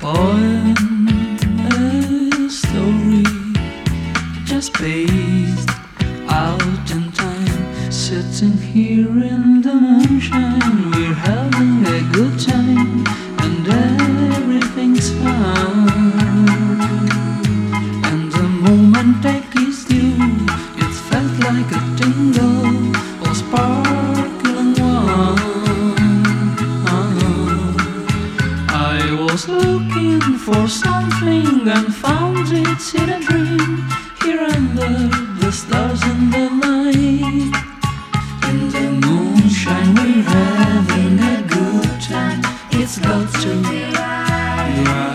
poem, a story just paced out in time. Sitting here in the moonshine, we're having a good time, and everything's fine. And the moment I kissed you, it felt like a tingle or sparkling wine. I was looking for something and found it in a dream, here under the stars in the night. In the moonshine we're having a good time. It's got to be right.